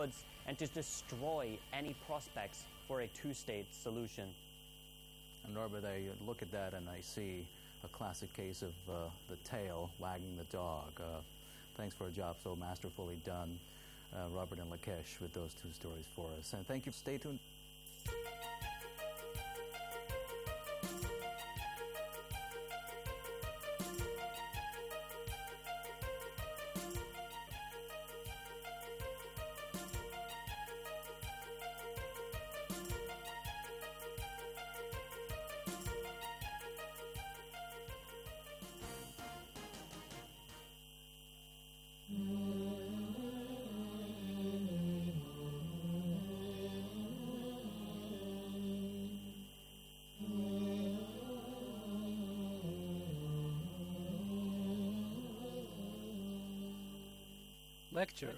and to destroy any prospects for a two-state solution. And Norbert, I look at that and I see a classic case of the tail wagging the dog. Thanks for a job so masterfully done, Robert and Lakesh, with those two stories for us. And thank you. Stay tuned. Lecture.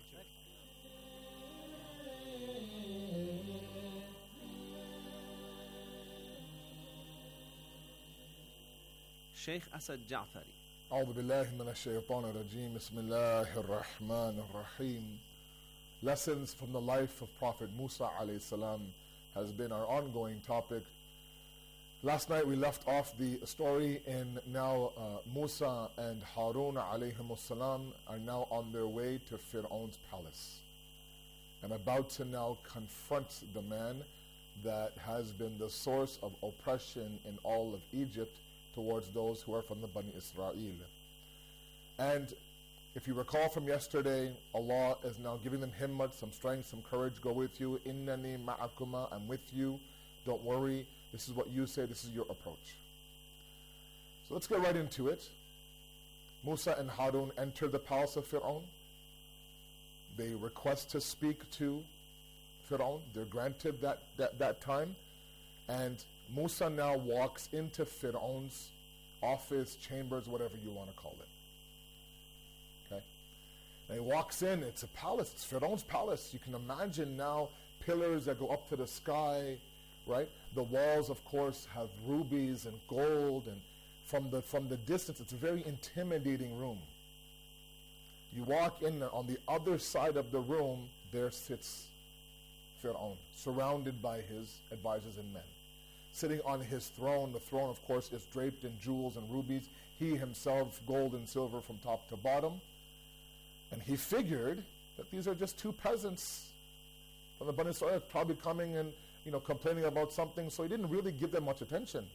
Sheikh Asad Ja'fari. أعوذ بالله من الشيطان الرجيم بسم الله الرحمن الرحيم. Lessons from the life of Prophet Musa alayhi salam has been our ongoing topic. Last night we left off the story in now Musa and Harun alayhim salam are now on their way to Fir'aun's palace and about to now confront the man that has been the source of oppression in all of Egypt towards those who are from the Bani Israel. And if you recall from yesterday, Allah is now giving them himmat, some strength, some courage. Go with you. Innani ma'akuma, I'm with you. Don't worry. This is what you say. This is your approach. So let's get right into it. Musa and Harun enter the palace of Fir'aun. They request to speak to Fir'aun. They're granted that time. And Musa now walks into Fir'aun's office, chambers, whatever you want to call it. Okay? And he walks in. It's a palace. It's Fir'aun's palace. You can imagine now pillars that go up to the sky, right? The walls, of course, have rubies and gold, and from the distance, it's a very intimidating room. You walk in, on the other side of the room, there sits Fir'aun, surrounded by his advisors and men. Sitting on his throne, the throne, of course, is draped in jewels and rubies. He himself, gold and silver from top to bottom. And he figured that these are just two peasants from the Bani Israel, probably coming and complaining about something, so he didn't really give them much attention.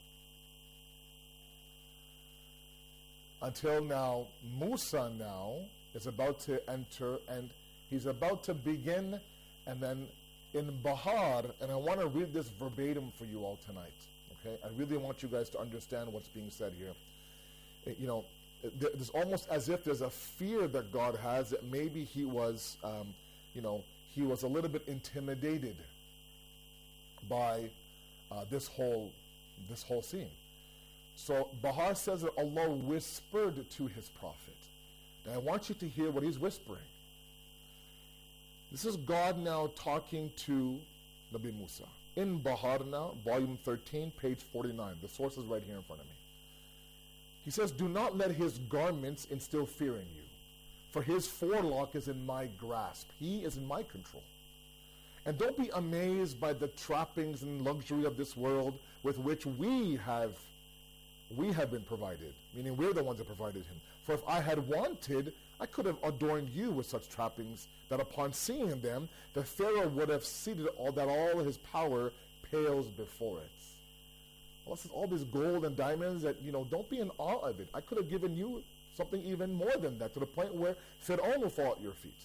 Until now, Musa now is about to enter, and he's about to begin, and then in Bahar, and I want to read this verbatim for you all tonight, okay? I really want you guys to understand what's being said here. There's almost as if there's a fear that God has that maybe he was, he was a little bit intimidated by this whole scene. So Bahar says that Allah whispered to his prophet. Now I want you to hear what he's whispering. This is God now talking to Nabi Musa. In Bahar now, volume 13, page 49. The source is right here in front of me. He says, do not let his garments instill fear in you, for his forelock is in my grasp. He is in my control. And don't be amazed by the trappings and luxury of this world with which we have been provided, meaning we're the ones that provided him. For if I had wanted, I could have adorned you with such trappings that upon seeing them, the Pharaoh would have ceded all his power pales before it. Allah says all this gold and diamonds that, don't be in awe of it. I could have given you something even more than that, to the point where Pharaoh will fall at your feet.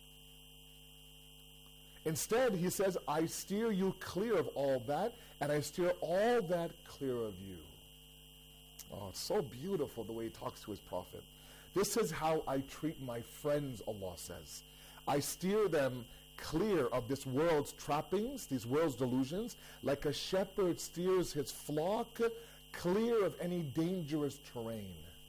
Instead, he says, I steer you clear of all that, and I steer all that clear of you. Oh, it's so beautiful the way he talks to his prophet. This is how I treat my friends, Allah says. I steer them clear of this world's trappings, these world's delusions, like a shepherd steers his flock clear of any dangerous terrain.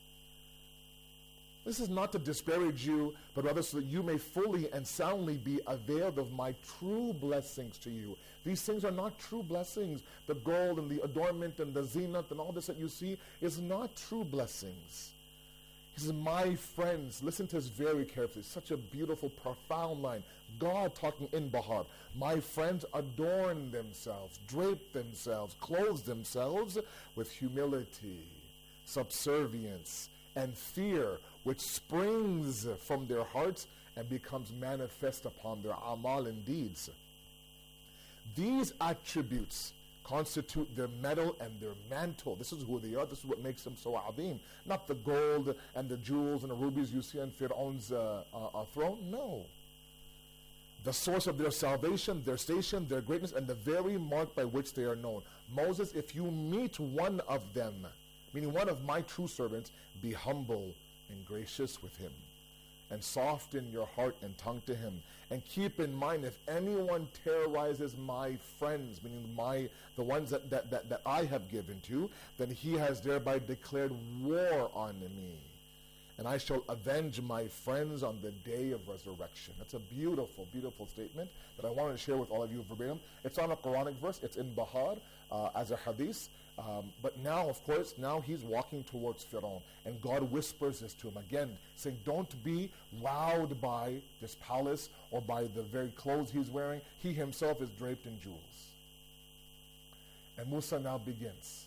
This is not to disparage you, but rather so that you may fully and soundly be availed of my true blessings to you. These things are not true blessings. The gold and the adornment and the zinat and all this that you see is not true blessings. He says, my friends, listen to this very carefully. Such a beautiful, profound line. God talking in Bahar. My friends adorn themselves, drape themselves, clothe themselves with humility, subservience, and fear, which springs from their hearts and becomes manifest upon their amal and deeds. These attributes constitute their medal and their mantle. This is who they are. This is what makes them so azim. Not the gold and the jewels and the rubies you see on Fir'aun's throne. No. The source of their salvation, their station, their greatness, and the very mark by which they are known. Moses, if you meet one of them, meaning one of my true servants, be humble and gracious with him, and soften your heart and tongue to him. And keep in mind, if anyone terrorizes my friends, meaning the ones that I have given to, then he has thereby declared war on me. And I shall avenge my friends on the day of resurrection. That's a beautiful, beautiful statement that I wanted to share with all of you verbatim. It's on a Quranic verse. It's in Bahar as a hadith. But now, of course, now he's walking towards Fir'aun. And God whispers this to him again, saying, don't be wowed by this palace or by the very clothes he's wearing. He himself is draped in jewels. And Musa now begins.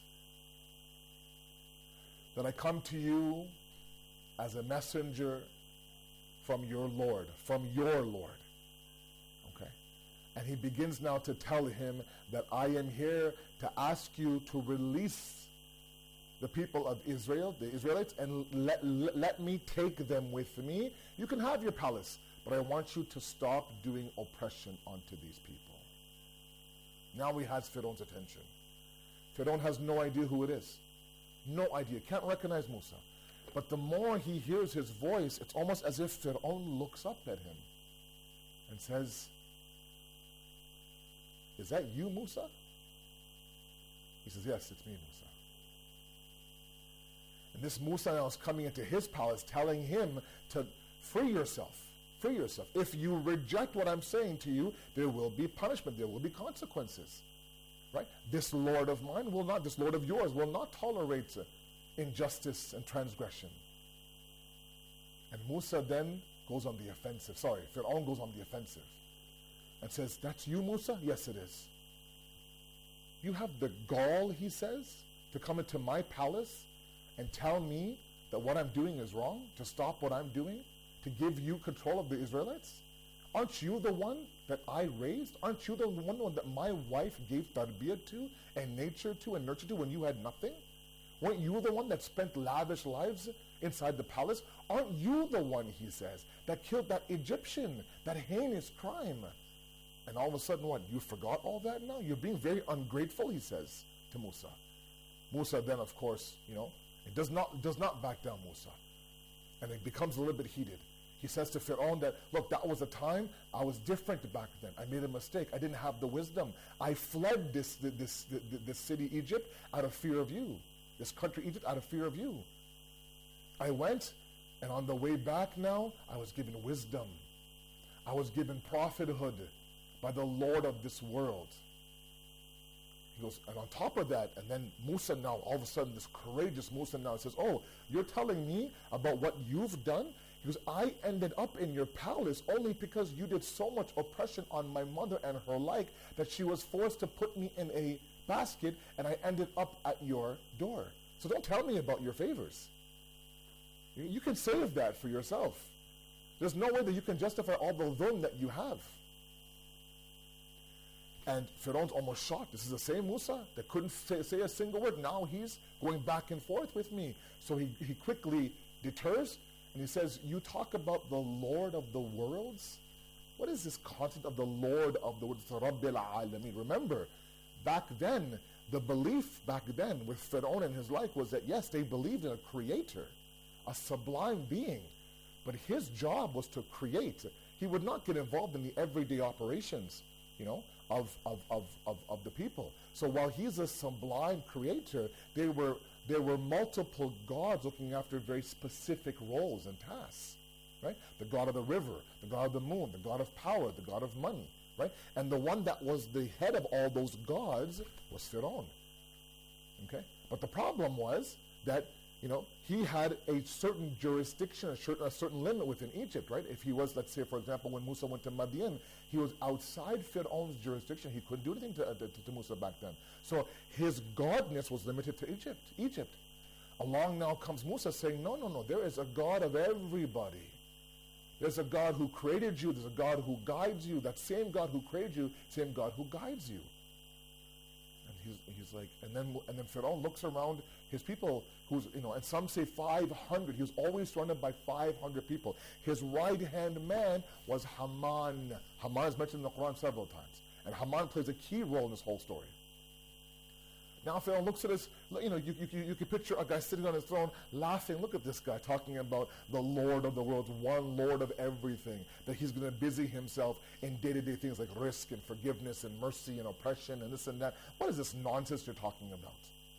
That I come to you as a messenger from your Lord. Okay? And he begins now to tell him that I am here to ask you to release the people of Israel, the Israelites, and let me take them with me. You can have your palace, but I want you to stop doing oppression onto these people. Now he has Fir'aun's attention. Fir'aun has no idea who it is. No idea. Can't recognize Musa. But the more he hears his voice, it's almost as if Fir'aun looks up at him and says, is that you, Musa? He says, yes, it's me, Musa. And this Musa now is coming into his palace telling him to free yourself. Free yourself. If you reject what I'm saying to you, there will be punishment. There will be consequences. Right? This Lord of mine will not, this Lord of yours will not tolerate injustice and transgression. And Musa then goes on the offensive. Fir'aun goes on the offensive and says, that's you, Musa? Yes, it is. You have the gall, he says, to come into my palace and tell me that what I'm doing is wrong, to stop what I'm doing, to give you control of the Israelites? Aren't you the one that I raised? Aren't you the one that my wife gave tarbiyah to and nature to and nurture to when you had nothing? Weren't you the one that spent lavish lives inside the palace? Aren't you the one, he says, that killed that Egyptian, that heinous crime? And all of a sudden, what? You forgot all that now? You're being very ungrateful, he says to Musa. Musa then, of course, it does not back down, Musa. And it becomes a little bit heated. He says to Fir'aun that, look, that was a time I was different back then. I made a mistake. I didn't have the wisdom. I fled this city, Egypt, out of fear of you. This country, Egypt, out of fear of you. I went, and on the way back now, I was given wisdom. I was given prophethood by the Lord of this world. He goes, and on top of that, and then Musa now, all of a sudden, this courageous Musa now says, oh, you're telling me about what you've done? He goes, I ended up in your palace only because you did so much oppression on my mother and her like that she was forced to put me in a basket and I ended up at your door. So don't tell me about your favors. You can save that for yourself. There's no way that you can justify all the dhulm that you have. And Fir'aun's almost shocked. This is the same Musa that couldn't say a single word. Now he's going back and forth with me. So he quickly deters and he says, you talk about the Lord of the worlds? What is this concept of the Lord of the worlds? Rabbil Alameen. Remember, back then, the belief back then with Fir'aun and his like was that yes, they believed in a creator, a sublime being. But his job was to create. He would not get involved in the everyday operations, of the people. So while he's a sublime creator, there were multiple gods looking after very specific roles and tasks, right? The god of the river, the god of the moon, the god of power, the god of money, right? And the one that was the head of all those gods was Fir'aun, okay? But the problem was that He had a certain jurisdiction, a certain limit within Egypt, right? If he was, let's say, for example, when Musa went to Madian, he was outside Fir'aun's jurisdiction. He couldn't do anything to Musa back then. So his godness was limited to Egypt. Along now comes Musa saying, no, there is a God of everybody. There's a God who created you. There's a God who guides you. That same God who created you, same God who guides you. And he's like, and then Pharaoh looks around his people, and some say 500. He was always surrounded by 500 people. His right-hand man was Haman. Haman is mentioned in the Quran several times. And Haman plays a key role in this whole story. Now Pharaoh looks at us, you can picture a guy sitting on his throne laughing. Look at this guy talking about the Lord of the world, one Lord of everything, that he's going to busy himself in day-to-day things like risk and forgiveness and mercy and oppression and this and that. What is this nonsense you're talking about?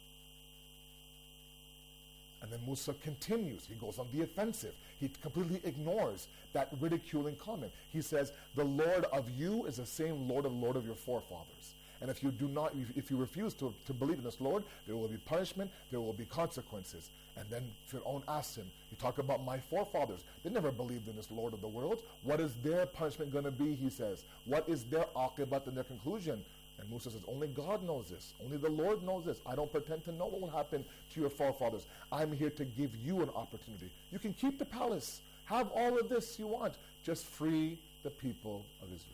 And then Musa continues. He goes on the offensive. He completely ignores that ridiculing comment. He says, the Lord of you is the same Lord of your forefathers. And if you refuse to believe in this Lord, there will be punishment, there will be consequences. And then Fir'aun asks him, you talk about my forefathers. They never believed in this Lord of the world. What is their punishment going to be, he says? What is their aqibat and their conclusion? And Musa says, only God knows this. Only the Lord knows this. I don't pretend to know what will happen to your forefathers. I'm here to give you an opportunity. You can keep the palace. Have all of this you want. Just free the people of Israel.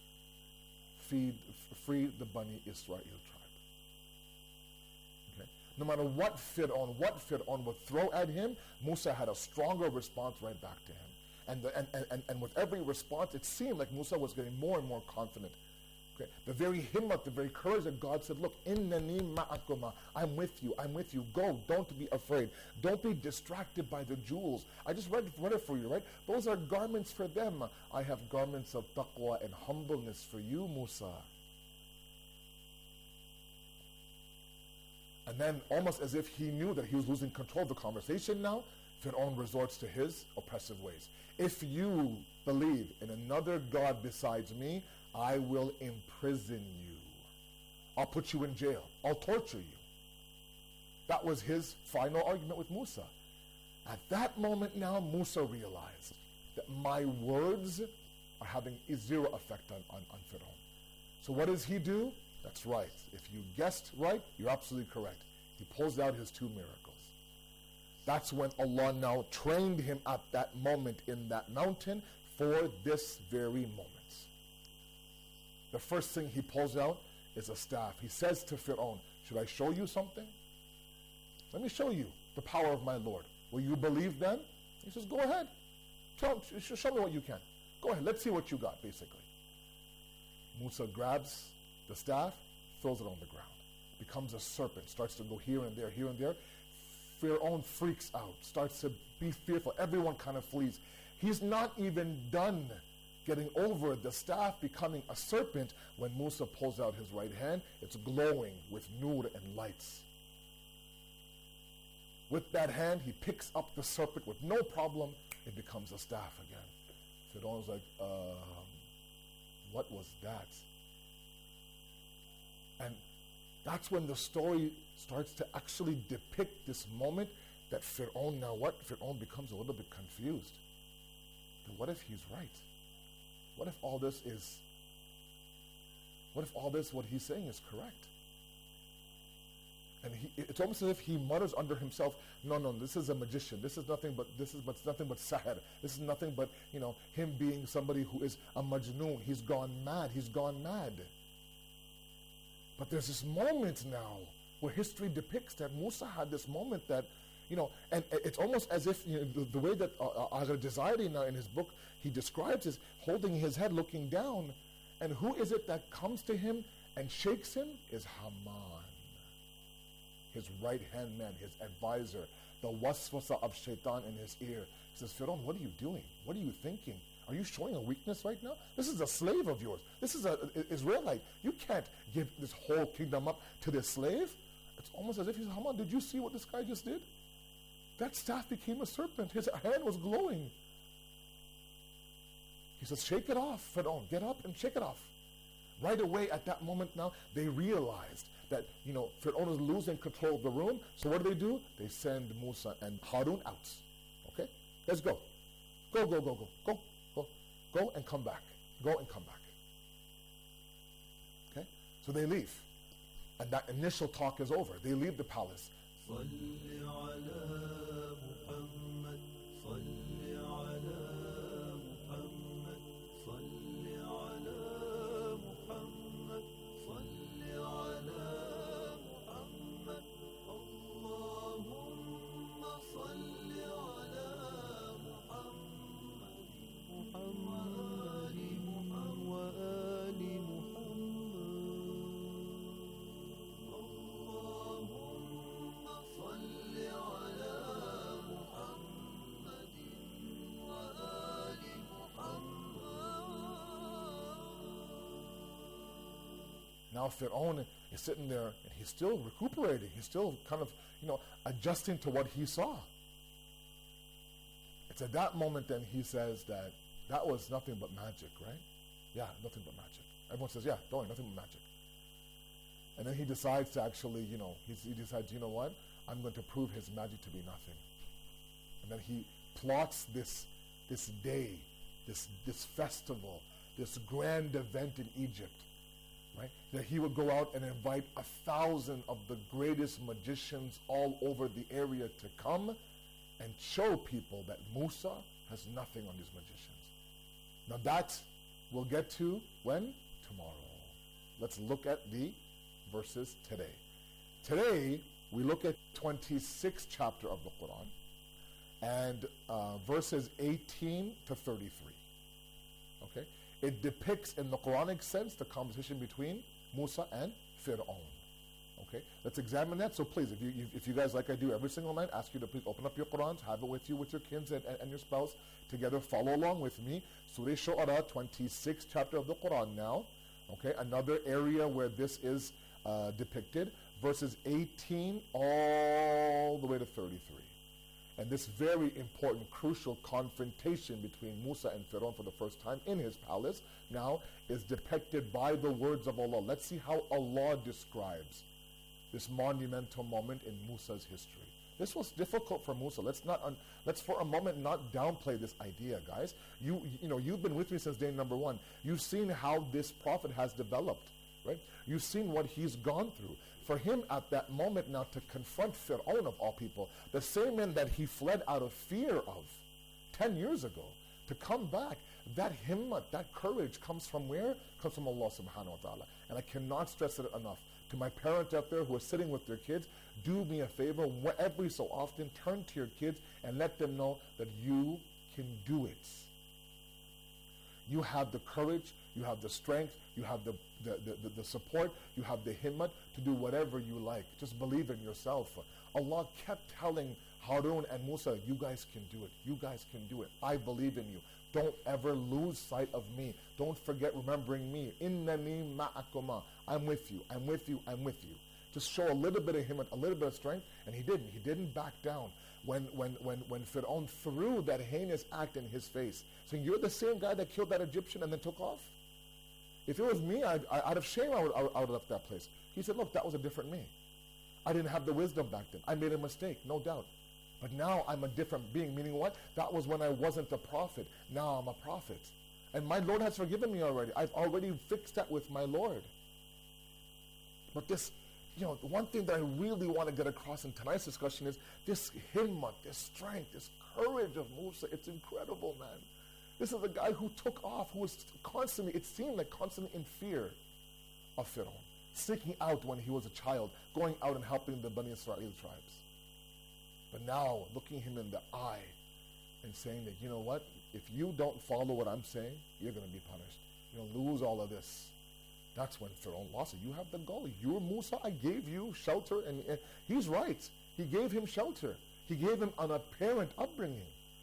Free the Bani Israel tribe. Okay? No matter what Fir'aun would throw at him, Musa had a stronger response right back to him. And with every response, it seemed like Musa was getting more and more confident. Okay? The very himmat, the very courage that God said, look, innani ma'akuma, I'm with you, go, don't be afraid. Don't be distracted by the jewels. I just read it for you, right? Those are garments for them. I have garments of taqwa and humbleness for you, Musa. And then, almost as if he knew that he was losing control of the conversation now, Fir'aun resorts to his oppressive ways. If you believe in another God besides me, I will imprison you. I'll put you in jail. I'll torture you. That was his final argument with Musa. At that moment now, Musa realized that my words are having zero effect on Fir'aun. So what does he do? That's right. If you guessed right, you're absolutely correct. He pulls out his 2 miracles. That's when Allah now trained him at that moment in that mountain for this very moment. The first thing he pulls out is a staff. He says to Fir'aun, should I show you something? Let me show you the power of my Lord. Will you believe then? He says, go ahead. Show me what you can. Go ahead. Let's see what you got, basically. Musa grabs the staff, throws it on the ground. Becomes a serpent, starts to go here and there, here and there. Fir'aun freaks out, starts to be fearful. Everyone kind of flees. He's not even done getting over the staff becoming a serpent when Musa pulls out his right hand. It's glowing with nur and lights. With that hand, he picks up the serpent with no problem. It becomes a staff again. Fir'aun's like, what was that? And that's when the story starts to actually depict this moment that Fir'aun becomes a little bit confused. But what if he's right? What if all this, what he's saying is correct? And it's almost as if he mutters under himself, no, this is a magician. This is nothing but sahir. This is nothing but, him being somebody who is a majnoon. He's gone mad. But there's this moment now where history depicts that Musa had this moment that, and it's almost as if the way that Al-Jazari now in his book, he describes is holding his head, looking down, and who is it that comes to him and shakes him? Is Haman, his right-hand man, his advisor, the waswasa of shaitan in his ear. He says, Fir'aun, what are you doing? What are you thinking? Are you showing a weakness right now? This is a slave of yours. This is an Israelite. You can't give this whole kingdom up to this slave. It's almost as if he says, Haman, did you see what this guy just did? That staff became a serpent. His hand was glowing. He says, shake it off, Fir'aun. Get up and shake it off. Right away at that moment now, they realized that, Fir'aun is losing control of the room. So what do? They send Musa and Harun out. Okay? Let's go. Go and come back. Go and come back. Okay? So they leave. And that initial talk is over. They leave the palace. Now Fir'aun is sitting there and he's still recuperating. He's still kind of, adjusting to what he saw. It's at that moment then he says that was nothing but magic, right? Yeah, nothing but magic. Everyone says, yeah, don't worry, nothing but magic. And then he decides to actually, he decides, you know what? I'm going to prove his magic to be nothing. And then he plots this day, this festival, this grand event in Egypt. Right? That he would go out and invite 1,000 of the greatest magicians all over the area to come and show people that Musa has nothing on these magicians. Now that we'll get to when? Tomorrow. Let's look at the verses today. Today, we look at 26th chapter of the Quran and verses 18 to 33. Okay? It depicts in the Quranic sense the conversation between Musa and Fir'aun. Okay, let's examine that. So please, if you guys, like I do every single night, ask you to please open up your Qurans, have it with you, with your kids and your spouse, together follow along with me. Surah Shu'ara, 26th chapter of the Quran now. Okay, another area where this is depicted, verses 18 all the way to 33. And this very important, crucial confrontation between Musa and Fir'aun for the first time in his palace now is depicted by the words of Allah. Let's see how Allah describes this monumental moment in Musa's history. This was difficult for Musa. Let's for a moment not downplay this idea, guys. You've been with me since day number one. You've seen how this prophet has developed, right? You've seen what he's gone through. For him at that moment now to confront Fir'aun of all people, the same man that he fled out of fear of 10 years ago, to come back, that himmat, that courage comes from where? Comes from Allah subhanahu wa ta'ala. And I cannot stress it enough. To my parents out there who are sitting with their kids, do me a favor, every so often, turn to your kids and let them know that you can do it. You have the courage, you have the strength, you have the support, you have the himmat to do whatever you like. Just believe in yourself. Allah kept telling Harun and Musa, you guys can do it. You guys can do it. I believe in you. Don't ever lose sight of me. Don't forget remembering me. Innani ma'akuma. I'm with you. I'm with you. I'm with you. Just show a little bit of himmat, a little bit of strength, and he didn't. He didn't back down. When Fir'aun threw that heinous act in his face, saying, you're the same guy that killed that Egyptian and then took off? If it was me, out of shame, I would have left that place. He said, look, that was a different me. I didn't have the wisdom back then. I made a mistake, no doubt. But now I'm a different being, meaning what? That was when I wasn't a prophet. Now I'm a prophet. And my Lord has forgiven me already. I've already fixed that with my Lord. But this, one thing that I really want to get across in tonight's discussion is this himmat, this strength, this courage of Musa. It's incredible, man. This is a guy who took off, who was constantly, it seemed like constantly in fear of Fir'aun, sneaking out when he was a child, going out and helping the Bani Israel tribes. But now, looking him in the eye and saying that, you know what, if you don't follow what I'm saying, you're going to be punished. You're going to lose all of this. That's when Fir'aun lost it. You have the gully. You're Musa, I gave you shelter. And he's right. He gave him shelter. He gave him an apparent upbringing.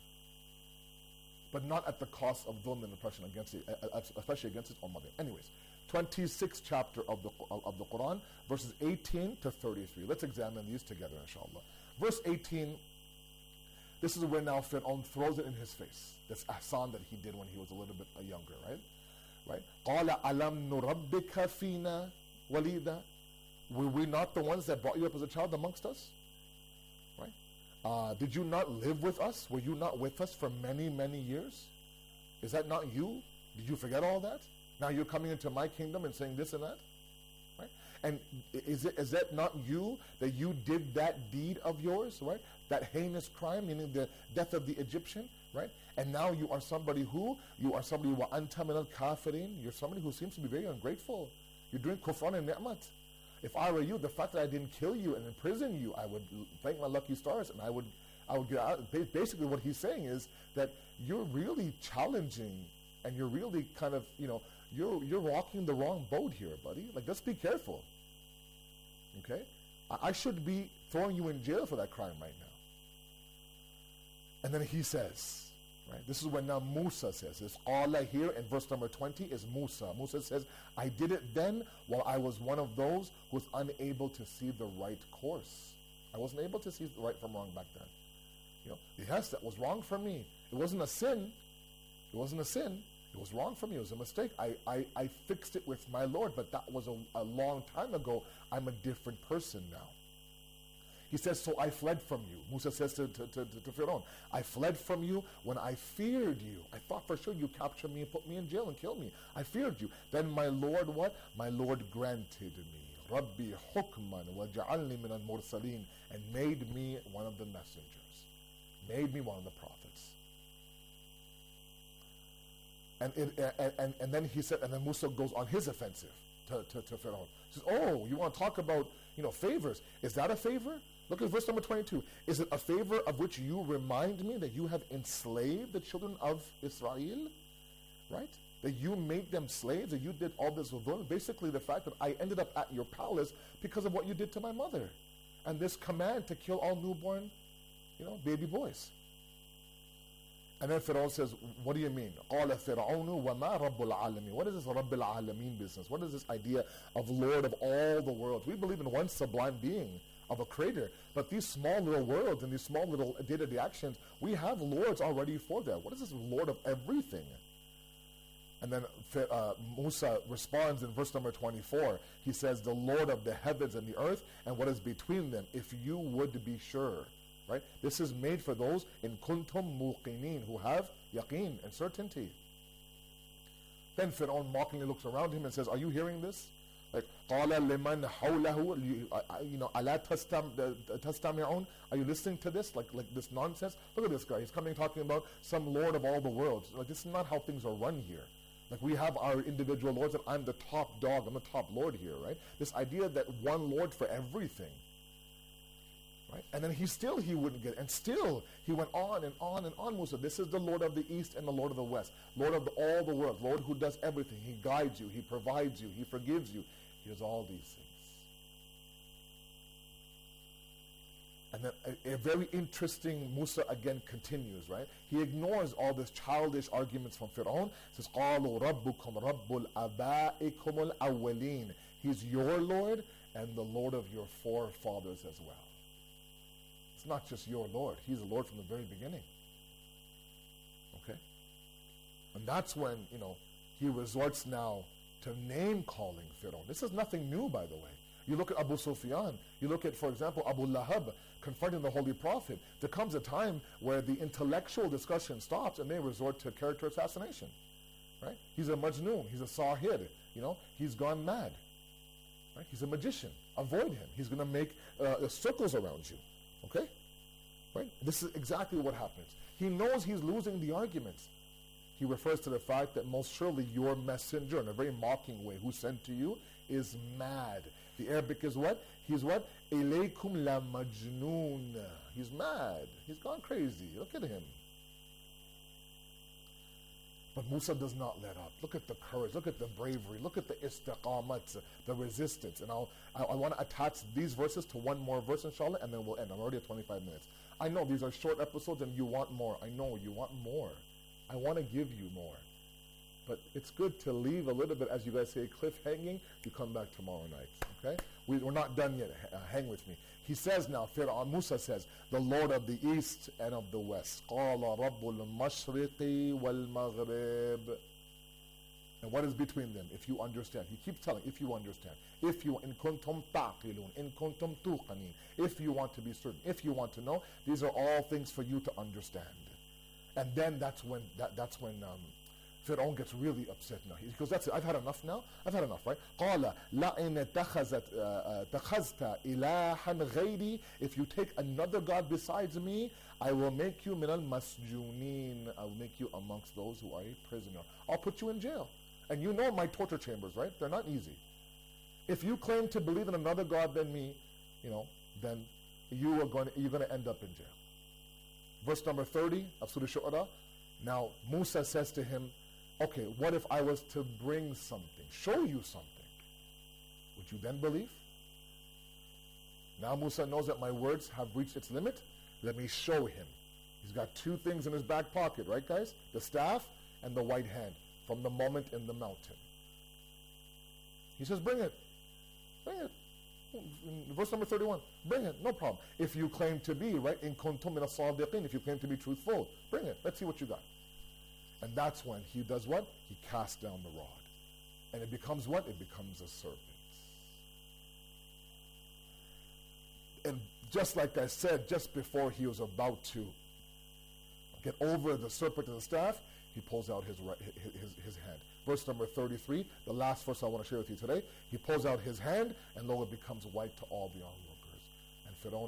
But not at the cost of dhulm and oppression, especially against his own mother. Anyways, 26th chapter of the Quran, verses 18 to 33. Let's examine these together, inshallah. Verse 18, this is where now Fir'aun throws it in his face. This ahsan that he did when he was a little bit younger, right? right? قَالَ أَلَمْ نُرَبِّكَ فِينَا وَلِيدًا. Were we not the ones that brought you up as a child amongst us? Right? Did you not live with us? Were you not with us for many, many years? Is that not you? Did you forget all that? Now you're coming into my kingdom and saying this and that? Right? And is that not you, that you did that deed of yours, right? That heinous crime, meaning the death of the Egyptian, right? And now you are somebody who wa anta min al-kafirin. You're somebody who seems to be very ungrateful. You're doing kufran and ni'mat. If I were you, the fact that I didn't kill you and imprison you, I would thank my lucky stars, and I would get out. Basically what he's saying is that you're really challenging, and you're really kind of, you're walking the wrong boat here, buddy. Like, let's be careful. Okay? I should be throwing you in jail for that crime right now. And then he says, right? This is when now Musa says this. Allah here in verse number 20 is Musa. Musa says, I did it then while I was one of those who was unable to see the right course. I wasn't able to see the right from wrong back then. Yes, that was wrong for me. It wasn't a sin. It wasn't a sin. It was wrong for me. It was a mistake. I fixed it with my Lord, but that was a long time ago. I'm a different person now. He says, so I fled from you. Musa says to Fir'aun, I fled from you when I feared you. I thought for sure you capture me and put me in jail and kill me. I feared you. Then my Lord what? My Lord granted me. Rabbi hukman wa ja'alni min al-mursaleen, and made me one of the messengers. Made me one of the prophets. And then he said, and then Musa goes on his offensive to Pharaoh. He says, oh, you want to talk about, favors. Is that a favor? Look at verse number 22. Is it a favor of which you remind me that you have enslaved the children of Israel? Right? That you made them slaves, that you did all this with them. Basically the fact that I ended up at your palace because of what you did to my mother. And this command to kill all newborn, baby boys. And then Pharaoh says, what do you mean? قَالَ فِرْعَوْنُ وَمَا رَبُّ الْعَالَمِينَ. What is this Rabb al-Alameen business? What is this idea of Lord of all the worlds? We believe in one sublime being of a creator, but these small little worlds and these small little day-to-day actions, we have lords already for that. What is this Lord of everything? And then Musa responds in verse number 24. He says, the Lord of the heavens and the earth and what is between them, if you would be sure. Right? This is made for those in kuntum muqinin, who have yaqeen and certainty. Then Fir'aun mockingly looks around him and says, are you hearing this? Like, قَالَ لِمَنْ حَوْلَهُ أَلَا تَسْتَمِعُونَ. Are you listening to this? Like this nonsense? Look at this guy. He's coming talking about some Lord of all the worlds. Like, this is not how things are run here. Like, we have our individual lords, and I'm the top dog. I'm the top lord here, right? This idea that one Lord for everything. Right? And then he wouldn't get it. And still, he went on and on and on, Musa. This is the Lord of the East and the Lord of the West. Lord of all the world. Lord who does everything. He guides you. He provides you. He forgives you. He does all these things. And then a very interesting Musa again continues, right? He ignores all this childish arguments from Fir'aun. He says, قَالُوا رَبُّكُمْ رَبُّ الْآبَائِكُمُ الْأَوَّلِينَ. He's your Lord and the Lord of your forefathers as well. It's not just your Lord. He's the Lord from the very beginning. Okay? And that's when, he resorts now to name-calling Fir'aun. This is nothing new, by the way. You look at Abu Sufyan. You look at, for example, Abu Lahab confronting the Holy Prophet. There comes a time where the intellectual discussion stops and they resort to character assassination. Right? He's a majnoon. He's a sahir. He's gone mad. Right? He's a magician. Avoid him. He's going to make circles around you. Okay? Right? This is exactly what happens. He knows he's losing the arguments. He refers to the fact that most surely your messenger, in a very mocking way, who sent to you, is mad. The Arabic is what? He's what? Ilaykum la majnoon. He's mad. He's gone crazy. Look at him. But Musa does not let up. Look at the courage. Look at the bravery. Look at the istiqamat, the resistance. And I want to attach these verses to one more verse, inshallah, and then we'll end. I'm already at 25 minutes. I know these are short episodes and you want more. I know you want more. I want to give you more. But it's good to leave a little bit, as you guys say, cliffhanging. You come back tomorrow night. Okay? We're not done yet. Hang with me. He says now, Musa says, the Lord of the East and of the West. قَالَ رَبُّ الْمَشْرِقِ وَالْمَغْرِبِ. And what is between them? If you understand. He keeps telling, if you understand. If you, in kuntum taqilun, in kuntum tuqanin. If you want to be certain, if you want to know, these are all things for you to understand. And then that's when Fir'aun gets really upset now. He goes, that's it, I've had enough now. I've had enough, right? قَالَ لَئِنْ اتَّخَذْتَ إِلَهًا غَيْرِي. If you take another God besides me, I will make you مِنَ الْمَسْجُونِينَ. I will make you amongst those who are a prisoner. I'll put you in jail. And you know my torture chambers, right? They're not easy. If you claim to believe in another God than me, then you're going to end up in jail. Verse number 30 of Surah Shu'ara. Now Musa says to him, okay, what if I was to bring something, show you something? Would you then believe? Now Musa knows that my words have reached its limit. Let me show him. He's got two things in his back pocket, right guys? The staff and the white hand from the moment in the mountain. He says, bring it. Bring it. Verse number 31, bring it, no problem. If you claim to be, right, in kuntum min as-sadiqin, if you claim to be truthful, bring it. Let's see what you got. And that's when he does what? He casts down the rod. And it becomes what? It becomes a serpent. And just like I said, just before he was about to get over the serpent and the staff, he pulls out his hand. Verse number 33, the last verse I want to share with you today. He pulls out his hand, and lo, it becomes white to all the onlookers. And Fir'aun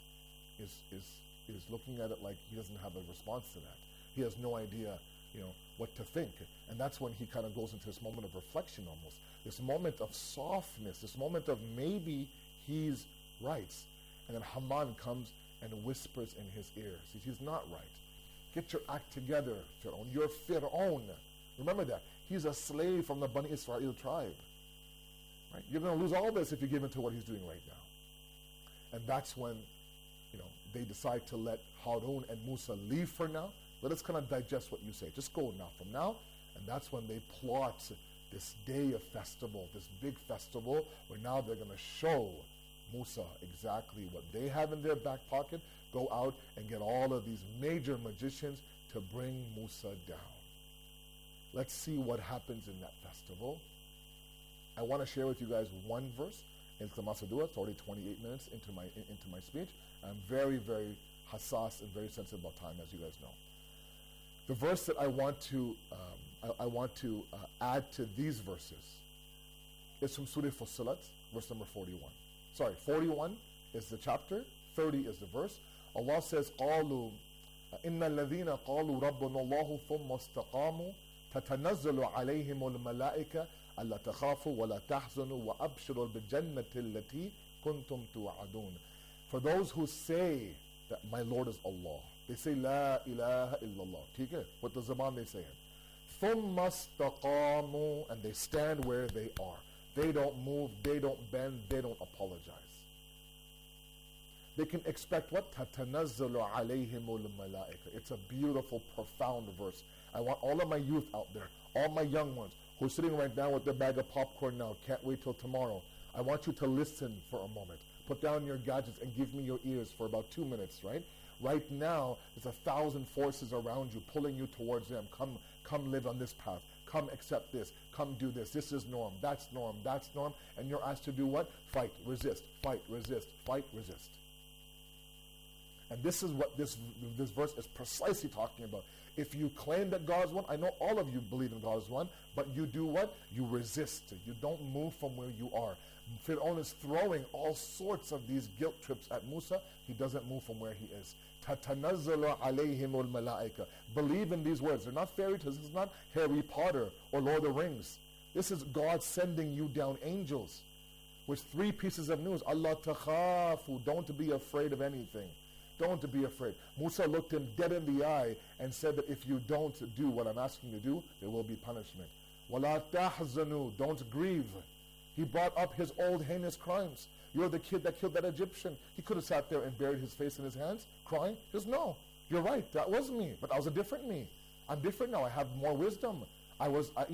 is looking at it like he doesn't have a response to that. He has no idea, what to think. And that's when he kind of goes into this moment of reflection almost. This moment of softness, this moment of maybe he's right. And then Haman comes and whispers in his ear. See, he's not right. Get your act together, Fir'aun. You're Fir'aun. Remember that. He's a slave from the Bani Israel tribe. Right? You're going to lose all this if you give in to what he's doing right now. And that's when, they decide to let Harun and Musa leave for now. Let us kind of digest what you say. Just go now from now. And that's when they plot this day of festival, this big festival, where now they're going to show Musa exactly what they have in their back pocket, go out and get all of these major magicians to bring Musa down. Let's see what happens in that festival. I want to share with you guys one verse. It's the Masadua. It's already 28 minutes into my speech. I'm very, very hassas and very sensitive about time, as you guys know. The verse that I want to add to these verses is from Surah Fussilat, verse number 41. Sorry, 41 is the chapter, 30 is the verse. Allah says, قَالُوا إِنَّ الَّذِينَ قَالُوا رَبُّنَا اللَّهُ ثُمَّ اسْتَقَامُوا تَتَنَزَّلُ عَلَيْهِمُ الْمَلَائِكَةُ أَلَّا تَخَافُوا وَلَا تَحْزَنُوا وَأَبْشِرُوا بِالْجَنَّةِ الَّتِي كُنْتُمْ تُوعَدُونَ. For those who say that my Lord is Allah, they say La ilaha illallah. Okay? What the Zaman they say? ثُمَّ اسْتَقَامُوا, and they stand where they are. They don't move, they don't bend, they don't apologize. They can expect what? تَتَنَزَّلُ عَلَيْهِمُ الْمَلَائِكَةُ. It's a beautiful, profound verse. I want all of my youth out there, all my young ones who are sitting right now with their bag of popcorn now, can't wait till tomorrow. I want you to listen for a moment. Put down your gadgets and give me your ears for about 2 minutes, right? Right now, there's 1,000 forces around you, pulling you towards them. Come live on this path. Come accept this. Come do this. This is norm. That's norm. That's norm. And you're asked to do what? Fight, resist, fight, resist, fight, resist. And this is what this verse is precisely talking about. If you claim that God is one, I know all of you believe in God is one, but you do what? You resist. You don't move from where you are. Fir'aun is throwing all sorts of these guilt trips at Musa. He doesn't move from where he is. تَتَنَزَّلُ عَلَيْهِمُ الْمَلَائِكَةُ. Believe in these words. They're not fairy tales. This is not Harry Potter or Lord of the Rings. This is God sending you down angels with 3 pieces of news. Allah takhafu. Don't be afraid of anything. Don't be afraid. Musa looked him dead in the eye and said that if you don't do what I'm asking you to do, there will be punishment. وَلَا تَحْزَنُوا. Don't grieve. He brought up his old heinous crimes. You're the kid that killed that Egyptian. He could have sat there and buried his face in his hands, crying. He goes, no, you're right. That was me. But I was a different me. I'm different now. I have more wisdom. I wasn't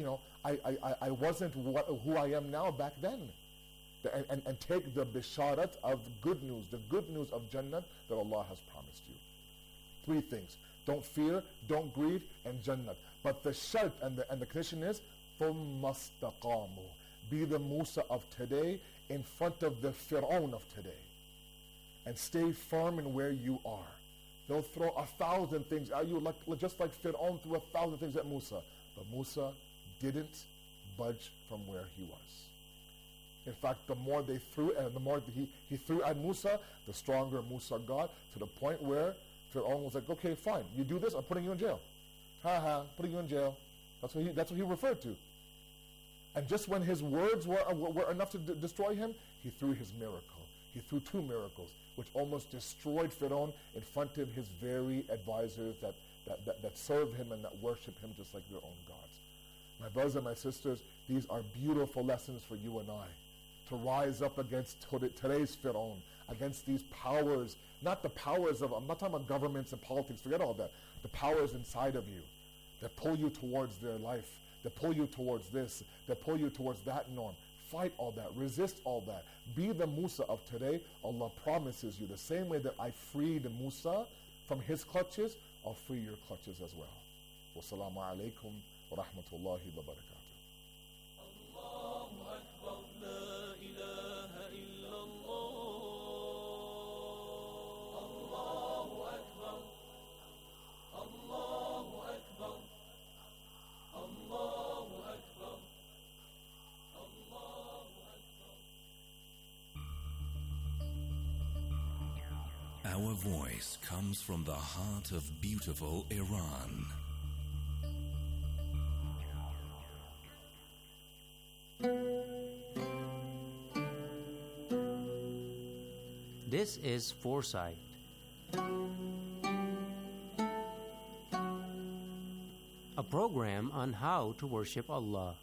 who I am now back then. And take the bisharat of good news, the good news of Jannah that Allah has promised you. 3 things. Don't fear, don't grieve, and Jannah. But the shart and the condition is, ثُمَّ اسْتَقَامُوا. Be the Musa of today in front of the Fir'aun of today. And stay firm in where you are. They'll throw 1,000 things at you, just like Fir'aun threw 1,000 things at Musa. But Musa didn't budge from where he was. In fact, the more they threw, and the more he threw at Musa, the stronger Musa got, to the point where Fir'aun was like, okay, fine, you do this, I'm putting you in jail. Ha ha, putting you in jail. That's what he referred to. And just when his words were enough to destroy him, he threw his miracle. He threw 2 miracles, which almost destroyed Fir'aun in front of his very advisors that serve him and that worship him just like their own gods. My brothers and my sisters, these are beautiful lessons for you and I. To rise up against today's Fir'aun, against these powers, not the powers of, I'm not talking about governments and politics, forget all that. The powers inside of you that pull you towards their life, that pull you towards this, that pull you towards that norm. Fight all that. Resist all that. Be the Musa of today. Allah promises you the same way that I freed Musa from his clutches, I'll free your clutches as well. Wassalamu alaikum wa rahmatullahi wa barakatuh. Our voice comes from the heart of beautiful Iran. This is Foresight. A program on how to worship Allah.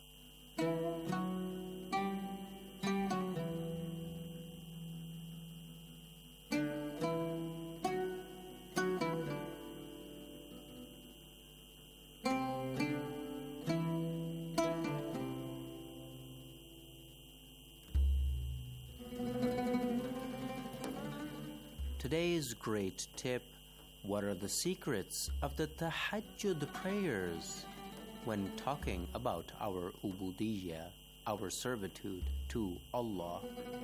Today's great tip: what are the secrets of the Tahajjud prayers when talking about our ubudiyya, our servitude to Allah?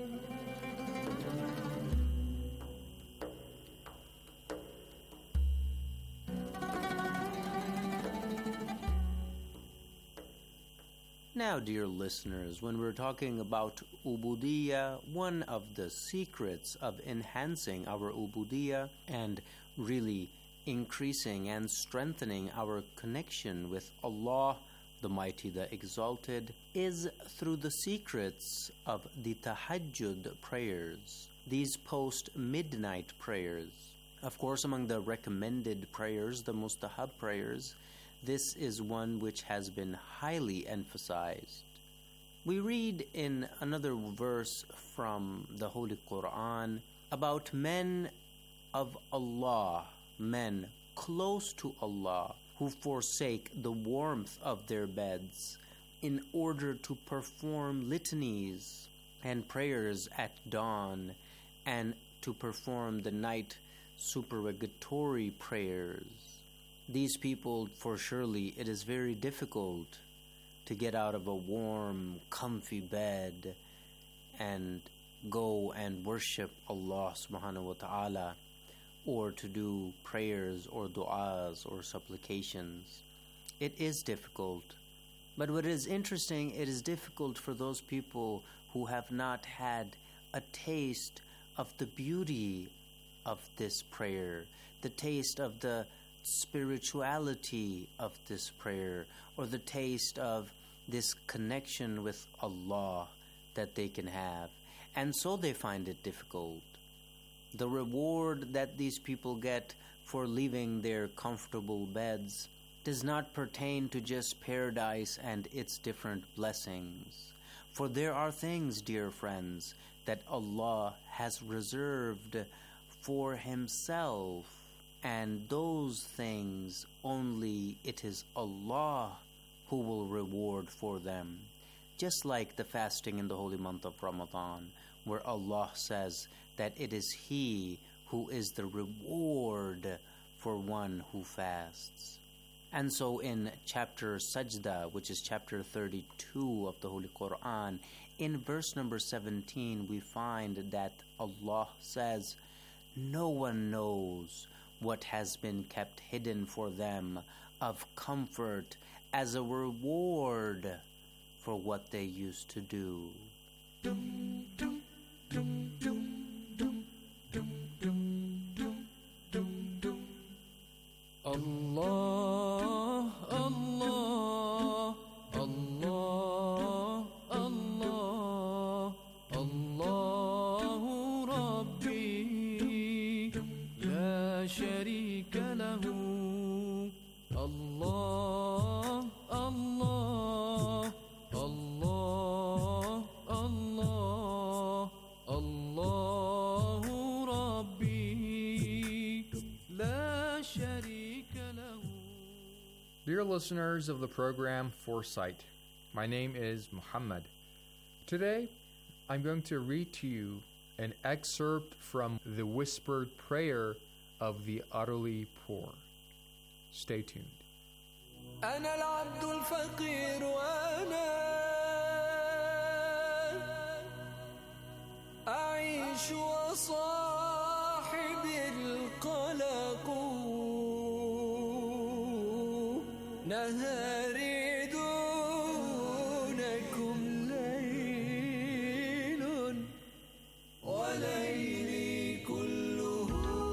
Now, dear listeners, when we're talking about ubudiyya, one of the secrets of enhancing our ubudiyya and really increasing and strengthening our connection with Allah, the Mighty, the Exalted, is through the secrets of the Tahajjud prayers, these post-midnight prayers. Of course, among the recommended prayers, the mustahab prayers, this is one which has been highly emphasized. We read in another verse from the Holy Quran about men of Allah, men close to Allah, who forsake the warmth of their beds in order to perform litanies and prayers at dawn and to perform the night supererogatory prayers. These people, for surely, it is very difficult to get out of a warm, comfy bed and go and worship Allah subhanahu wa ta'ala, or to do prayers or du'as or supplications. It is difficult. But what is interesting, it is difficult for those people who have not had a taste of the beauty of this prayer, the taste of the spirituality of this prayer, or the taste of this connection with Allah that they can have. And so they find it difficult. The reward that these people get for leaving their comfortable beds does not pertain to just paradise and its different blessings. For there are things, dear friends, that Allah has reserved for Himself, and those things only it is Allah who will reward for them. Just like the fasting in the holy month of Ramadan, where Allah says that it is He who is the reward for one who fasts. And so in chapter Sajda, which is chapter 32 of the Holy Quran, in verse number 17, we find that Allah says, "No one knows what has been kept hidden for them of comfort as a reward for what they used to do." Allah, Allah, Allah, Allah, Allahu Rabbi, la sharika lahu. Allah, Allah, Allah, Allah, Allahu Rabbi, la sharika lahu. Dear listeners of the program Foresight, my name is Muhammad. Today, I'm going to read to you an excerpt from the whispered prayer of the utterly poor. Stay tuned. أنا العبد الفقير وأنا أعيش وصاحبي القلق نهاري دونكم ليل وليلي كله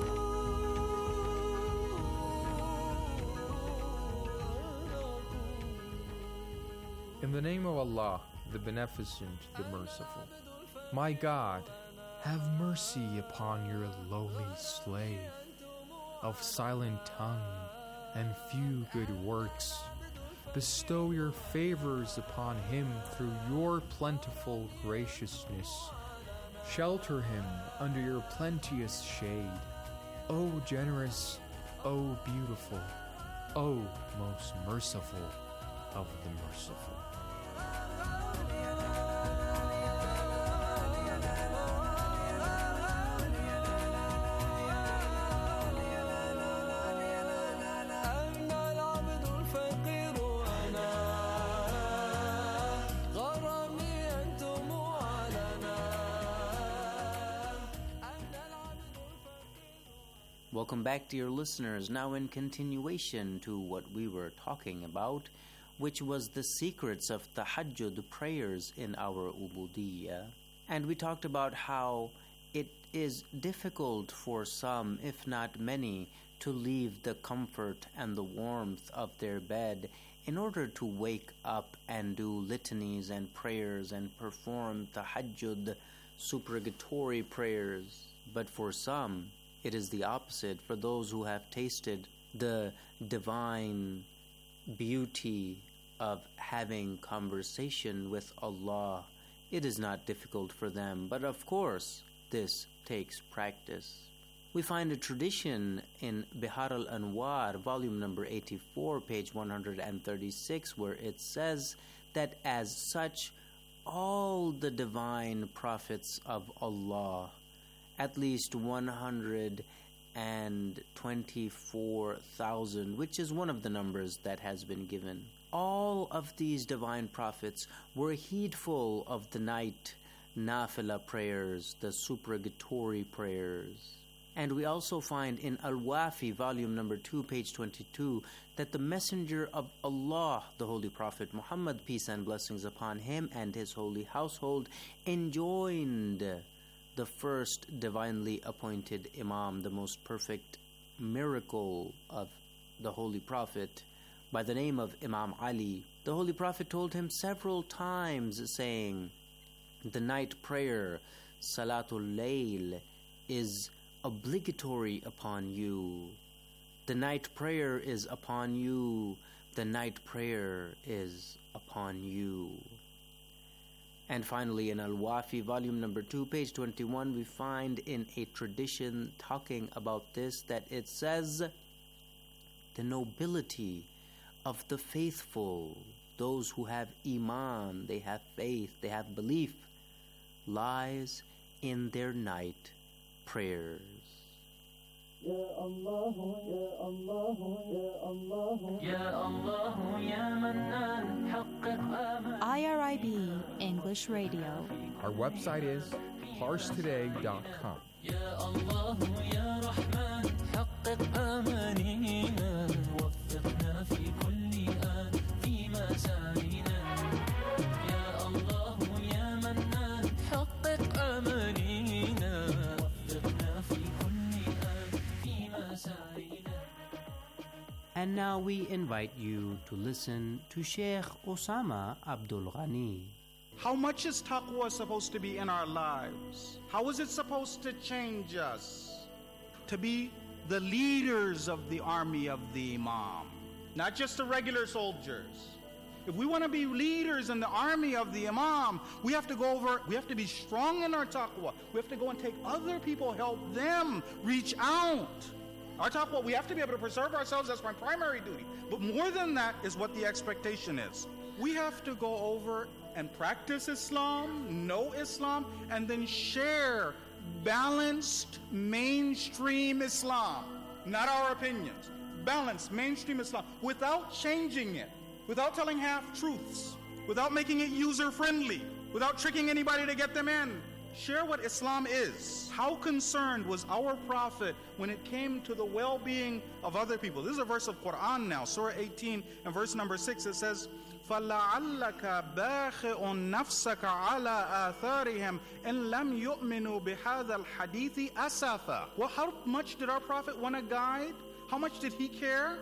In the name of Allah, the Beneficent, the Merciful. My God, have mercy upon your lowly slave, of silent tongue and few good works. Bestow your favors upon him through your plentiful graciousness. Shelter him under your plenteous shade. O generous, O beautiful, O most merciful of the merciful. أنا العبد الفقير وأنا غرامي أنتم علنا Welcome back, dear listeners. Now in continuation to what we were talking about, which was the secrets of tahajjud prayers in our ubudiyyah. And we talked about how it is difficult for some, if not many, to leave the comfort and the warmth of their bed in order to wake up and do litanies and prayers and perform tahajjud supplicatory prayers. But for some, it is the opposite. For those who have tasted the divine beauty of having conversation with Allah, it is not difficult for them. But of course, this takes practice. We find a tradition in Bihar al-Anwar, volume number 84, page 136, where it says that as such, all the divine prophets of Allah, at least 124,000, which is one of the numbers that has been given, all of these divine prophets were heedful of the night nafila prayers, the supplicatory prayers. And we also find in Al-Wafi, volume number 2, page 22, that the Messenger of Allah, the Holy Prophet Muhammad, peace and blessings upon him and his holy household, enjoined the first divinely appointed Imam, the most perfect miracle of the Holy Prophet, by the name of Imam Ali. The Holy Prophet told him several times, saying, the night prayer, Salatul Layl, is obligatory upon you. The night prayer is upon you. The night prayer is upon you. And finally, in Al-Wafi, volume number 2, page 21, we find in a tradition talking about this that it says, the nobility of the faithful, those who have iman, they have faith, they have belief, lies in their night prayers. IRIB English Radio. Our website is parstoday.com. حقق آمانينا وفقنا في كل آن في مساعينا يا الله يا منان حقق آمانينا وفقنا في كل آن في مساعينا. And now we invite you to listen to Sheikh Osama Abdul Ghani. How much is taqwa supposed to be in our lives? How is it supposed to change us? To be the leaders of the army of the Imam, not just the regular soldiers. If we want to be leaders in the army of the Imam, we have to be strong in our taqwa. We have to go and take other people, help them reach out. Our taqwa, we have to be able to preserve ourselves. That's my primary duty. But more than that is what the expectation is. We have to go over and practice Islam, know Islam, and then share balanced mainstream Islam, not our opinions. Balanced mainstream Islam without changing it, without telling half-truths, without making it user-friendly, without tricking anybody to get them in. Share what Islam is. How concerned was our Prophet when it came to the well-being of other people? This is a verse of Quran now, Surah 18 and verse number 6. It says, فَلَعَلَّكَ بَاخِعٌ نَفْسَكَ عَلَىٰ آثَارِهِمْ إِن لَمْ يُؤْمِنُوا بِهَذَا الْحَدِيثِ أَسَفًا. Well, how much did our Prophet want to guide? How much did he care?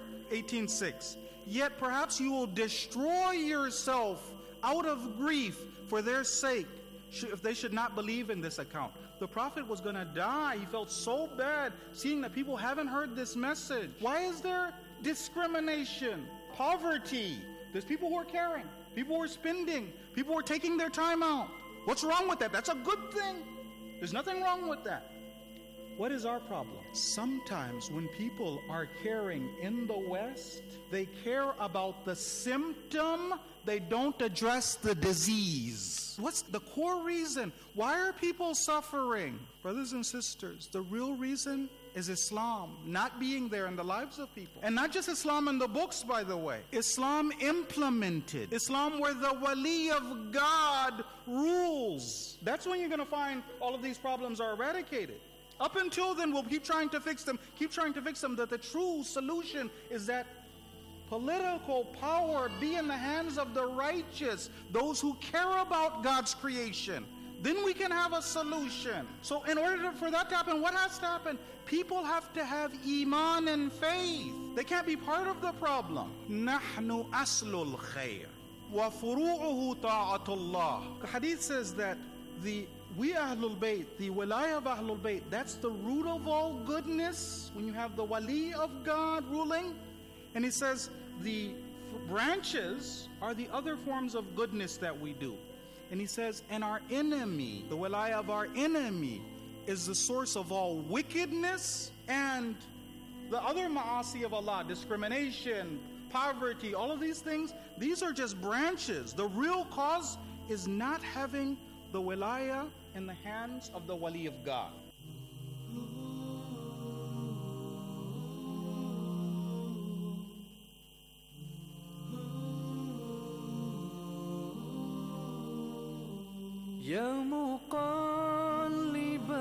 18:6. Yet perhaps you will destroy yourself out of grief for their sake if they should not believe in this account. The Prophet was going to die. He felt so bad seeing that people haven't heard this message. Why is there discrimination, poverty? There's people who are caring, people who are spending, people who are taking their time out. What's wrong with that? That's a good thing. There's nothing wrong with that. What is our problem? Sometimes when people are caring in the West, they care about the symptom, they don't address the disease. What's the core reason? Why are people suffering? Brothers and sisters, the real reason is Islam not being there in the lives of people. And not just Islam in the books, by the way. Islam implemented. Islam where the wali of God rules. That's when you're going to find all of these problems are eradicated. Up until then, we'll keep trying to fix them, that the true solution is that political power be in the hands of the righteous, those who care about God's creation. Then we can have a solution. So in order for that to happen, what has to happen? People have to have iman and faith. They can't be part of the problem. نَحْنُ أَصْلُ الْخَيْرِ وَفُرُوعُهُ طَاعَةُ اللَّهِ. The hadith says that we Ahlul Bayt, the Walaya of Ahlul Bayt, that's the root of all goodness. When you have the Wali of God ruling, and he says the branches are the other forms of goodness that we do. And he says, and our enemy, the Walaya of our enemy, is the source of all wickedness and the other ma'asi of Allah, discrimination, poverty, all of these things. These are just branches. The real cause is not having the Walaya in the hands of the Wali of God. يا مقلب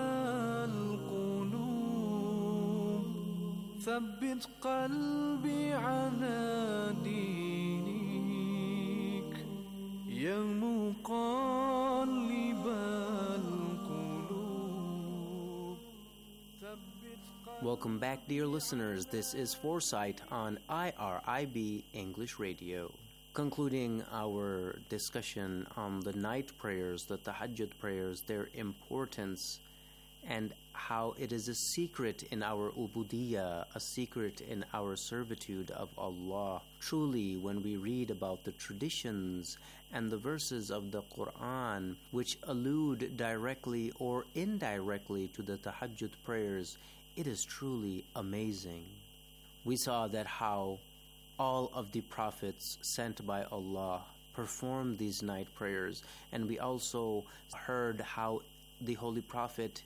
القلوب ثبت قلبي على دينك يا مقلب القلوب ثبت قلبي. Welcome back, dear listeners. This is Foresight on IRIB English Radio. Concluding our discussion on the night prayers, the tahajjud prayers, their importance, and how it is a secret in our ubudiyya, a secret in our servitude of Allah. Truly, when we read about the traditions and the verses of the Quran which allude directly or indirectly to the tahajjud prayers, it is truly amazing. We saw that how all of the prophets sent by Allah performed these night prayers, and we also heard how the Holy Prophet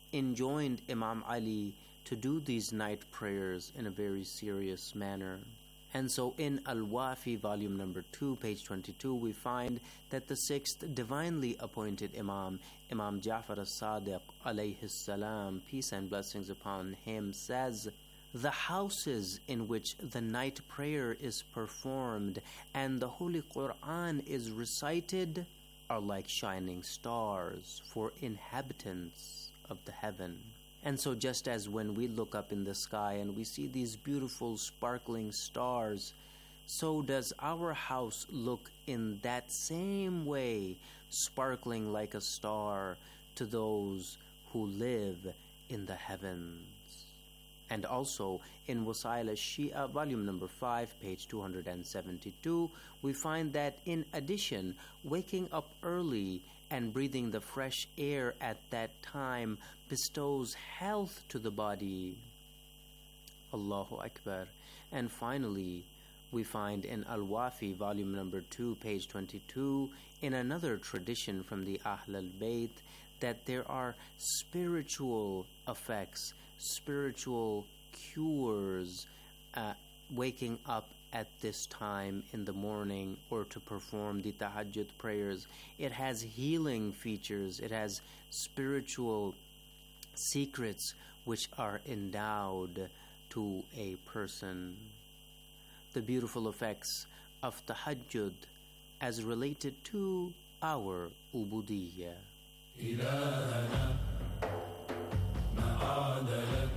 enjoined Imam Ali to do these night prayers in a very serious manner. And so in Al-Wafi, volume number 2, page 22, we find that the sixth divinely appointed Imam, Imam Ja'far as-Sadiq, alayhi salam, peace and blessings upon him, says, "The houses in which the night prayer is performed and the Holy Quran is recited are like shining stars for inhabitants of the heaven." And so just as when we look up in the sky and we see these beautiful sparkling stars, so does our house look in that same way, sparkling like a star to those who live in the heavens. And also in Wasail al-Shia, volume number 5, page 272, we find that in addition, waking up early and breathing the fresh air at that time bestows health to the body. Allahu Akbar. And finally, we find in Al-Wafi, volume number 2, page 22, in another tradition from the Ahl al-Bayt, that there are spiritual effects, spiritual cures, waking up at this time in the morning or to perform the tahajjud prayers. It has healing features. It has spiritual secrets which are endowed to a person. The beautiful effects of tahajjud as related to our ubudiyya. إلهنا ما عاد لك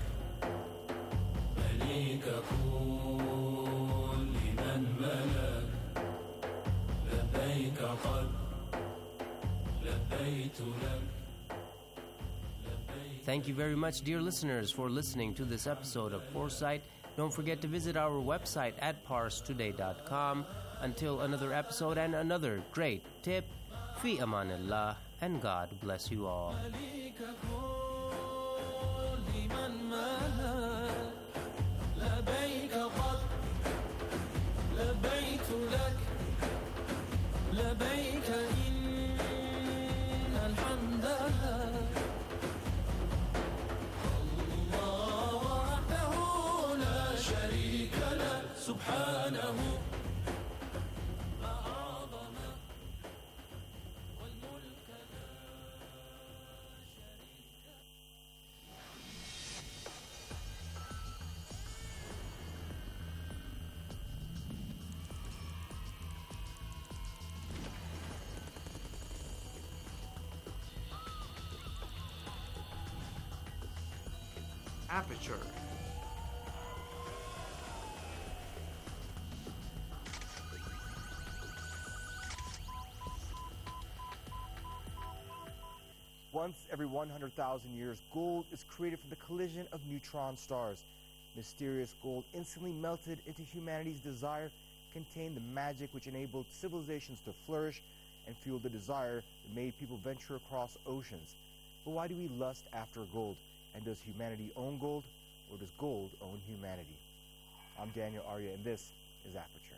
مليك كل من ملك لبيك قد لبيت لك. Thank you very much, dear listeners, for listening to this episode of Foresight. Don't forget to visit our website at parstoday.com. Until another episode and another great tip, fi amanillah, and God bless you all. Aperture. Once every 100,000 years, gold is created from the collision of neutron stars. Mysterious gold instantly melted into humanity's desire, contained the magic which enabled civilizations to flourish and fueled the desire that made people venture across oceans. But why do we lust after gold? And does humanity own gold, or does gold own humanity? I'm Daniel Arya, and this is Aperture.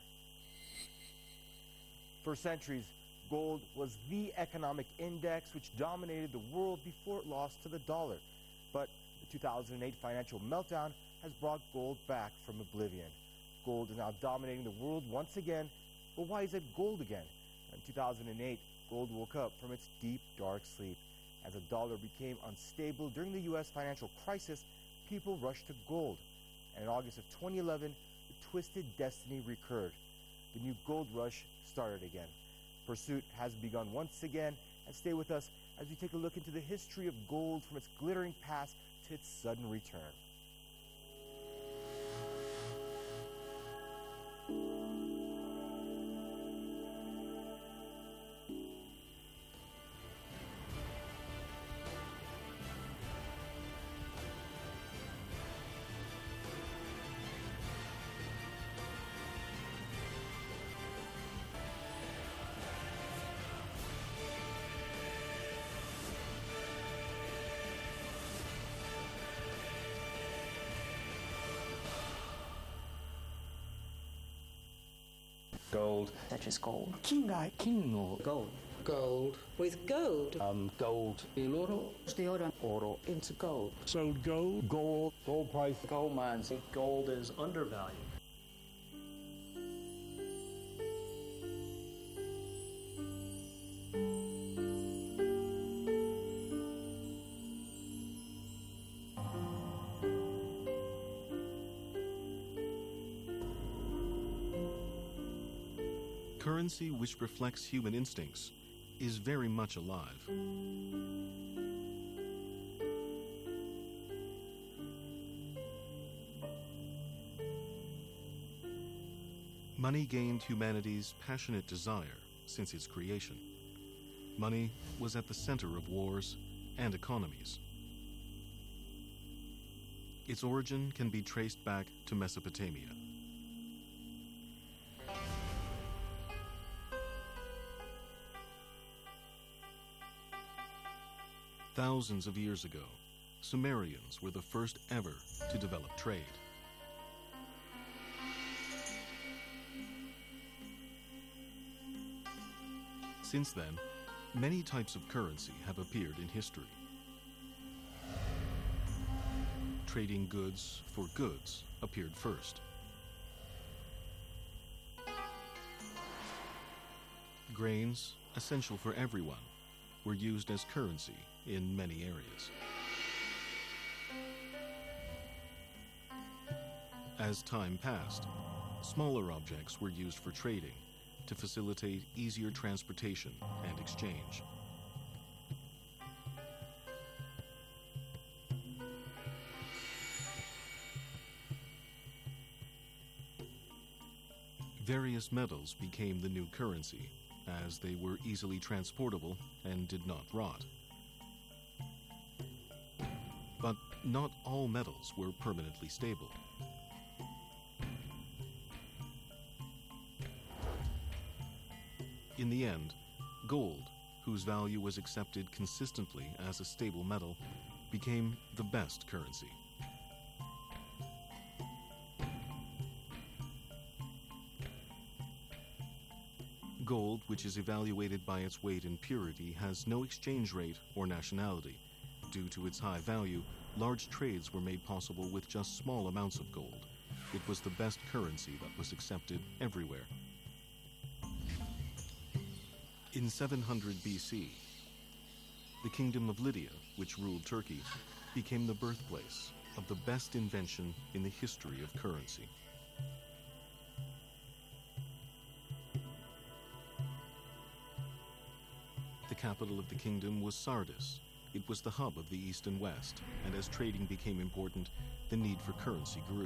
For centuries, gold was the economic index which dominated the world before it lost to the dollar. But the 2008 financial meltdown has brought gold back from oblivion. Gold is now dominating the world once again, but why is it gold again? In 2008, gold woke up from its deep, dark sleep. As the dollar became unstable during the U.S. financial crisis, people rushed to gold. And in August of 2011, the twisted destiny recurred. The new gold rush started again. Pursuit has begun once again, and stay with us as we take a look into the history of gold from its glittering past to its sudden return. Gold. Such as gold. 金の Gold. Gold. With gold. Gold. El oro. The oro. Oro. Into gold. So gold. Gold. Gold price. Gold mines. Gold is undervalued. Currency which reflects human instincts is very much alive. Money gained humanity's passionate desire since its creation. Money was at the center of wars and economies. Its origin can be traced back to Mesopotamia. Thousands of years ago, Sumerians were the first ever to develop trade. Since then, many types of currency have appeared in history. Trading goods for goods appeared first. Grains, essential for everyone, were used as currency in many areas. As time passed, smaller objects were used for trading to facilitate easier transportation and exchange. Various metals became the new currency, as they were easily transportable and did not rot. But not all metals were permanently stable. In the end, gold, whose value was accepted consistently as a stable metal, became the best currency. Gold, which is evaluated by its weight and purity, has no exchange rate or nationality. Due to its high value, large trades were made possible with just small amounts of gold. It was the best currency that was accepted everywhere. In 700 BC, the kingdom of Lydia, which ruled Turkey, became the birthplace of the best invention in the history of currency. The capital of the kingdom was Sardis. It was the hub of the East and West, and as trading became important, the need for currency grew.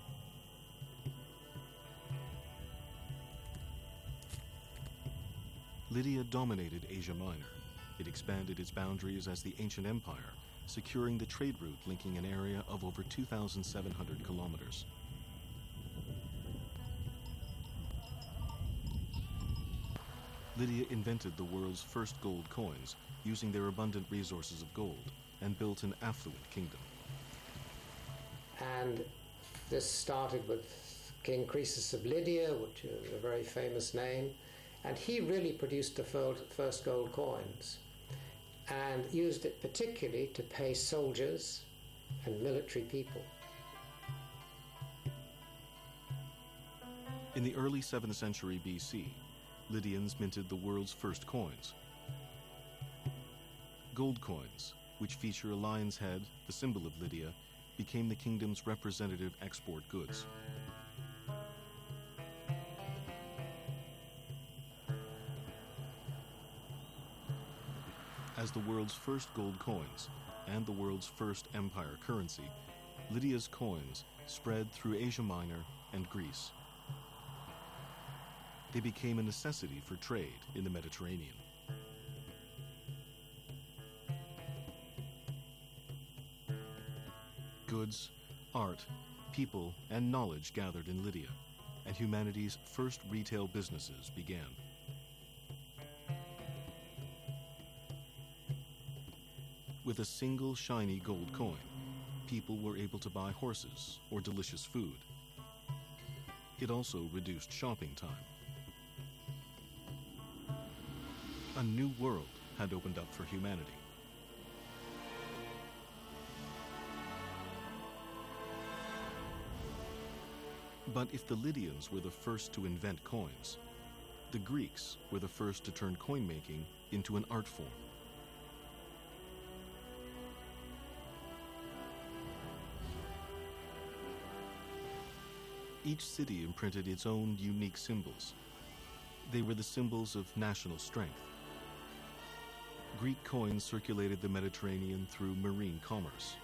Lydia dominated Asia Minor. It expanded its boundaries as the ancient empire, securing the trade route linking an area of over 2,700 kilometers. Lydia invented the world's first gold coins, using their abundant resources of gold, and built an affluent kingdom. And this started with King Croesus of Lydia, which is a very famous name, and he really produced the first gold coins and used it particularly to pay soldiers and military people. In the early 7th century BC, Lydians minted the world's first coins. Gold coins, which feature a lion's head, the symbol of Lydia, became the kingdom's representative export goods. As the world's first gold coins and the world's first empire currency, Lydia's coins spread through Asia Minor and Greece. They became a necessity for trade in the Mediterranean. Goods, art, people, and knowledge gathered in Lydia, and humanity's first retail businesses began. With a single shiny gold coin, people were able to buy horses or delicious food. It also reduced shopping time. A new world had opened up for humanity. But if the Lydians were the first to invent coins, the Greeks were the first to turn coin making into an art form. Each city imprinted its own unique symbols. They were the symbols of national strength. Greek coins circulated the Mediterranean through marine commerce.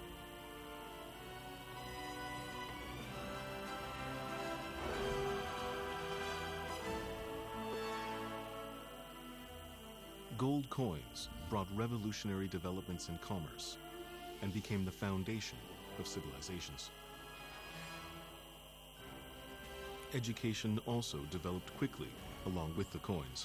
Gold coins brought revolutionary developments in commerce and became the foundation of civilizations. Education also developed quickly along with the coins.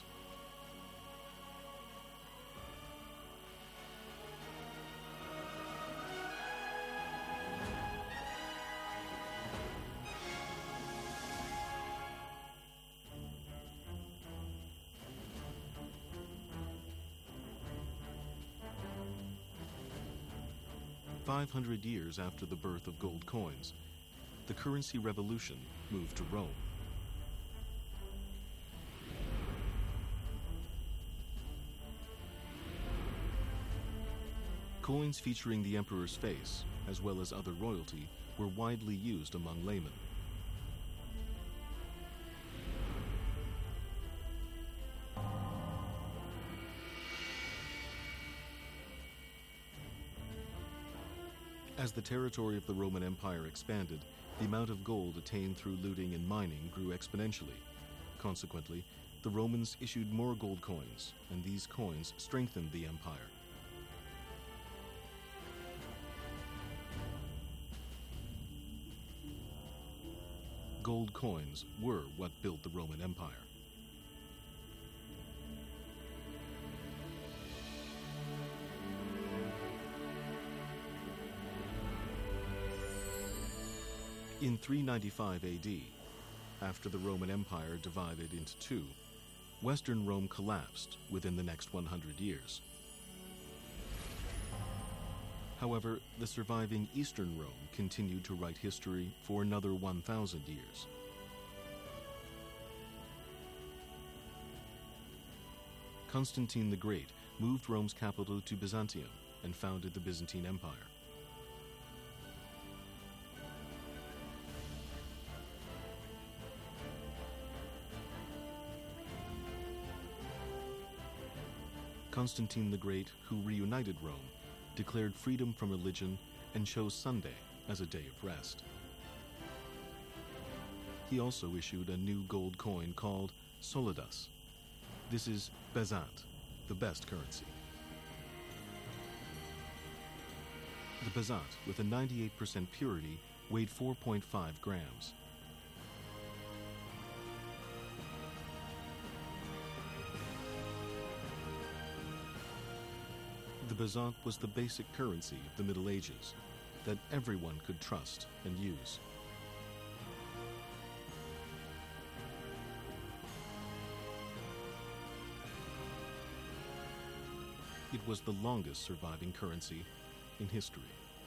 "500 years after the birth of gold coins, the currency revolution moved to Rome. Coins featuring the emperor's face, as well as other royalty, were widely used among laymen. As the territory of the Roman Empire expanded, the amount of gold attained through looting and mining grew exponentially. Consequently, the Romans issued more gold coins, and these coins strengthened the empire. Gold coins were what built the Roman Empire. In 395 AD, after the Roman Empire divided into two, Western Rome collapsed within the next 100 years. However, the surviving Eastern Rome continued to write history for another 1,000 years. Constantine the Great moved Rome's capital to Byzantium and founded the Byzantine Empire. Constantine the Great, who reunited Rome, declared freedom from religion and chose Sunday as a day of rest. He also issued a new gold coin called Solidas. This is Bezant, the best currency. The Bezant, with a 98% purity, weighed 4.5 grams. The Bezant was the basic currency of the Middle Ages that everyone could trust and use. It was the longest surviving currency in history.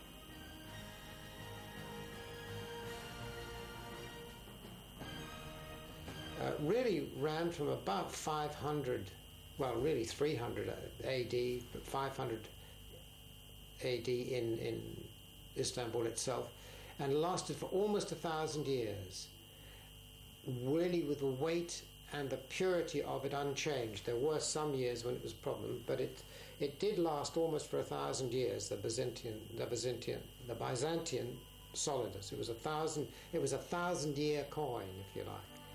Really ran from about 500, well, really 300 AD, but 500 AD in Istanbul itself, and lasted for almost 1,000 years, really with the weight and the purity of it unchanged. There were some years when it was a problem, but it did last almost for 1,000 years, the Byzantine solidus. It was a 1,000-year coin, if you like.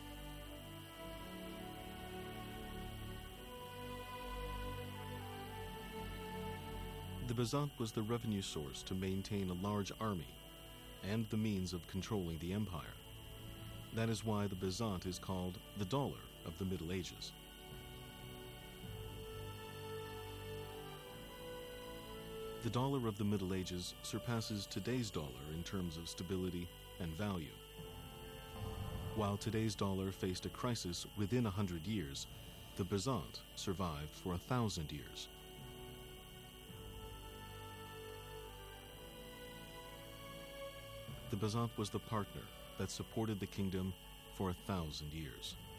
The Bezant was the revenue source to maintain a large army and the means of controlling the empire. That is why the Bezant is called the dollar of the Middle Ages. The dollar of the Middle Ages surpasses today's dollar in terms of stability and value. While today's dollar faced a crisis within 100 years, The Bizant survived for 1,000 years. The Bizant was the partner that supported the kingdom for 1,000 years.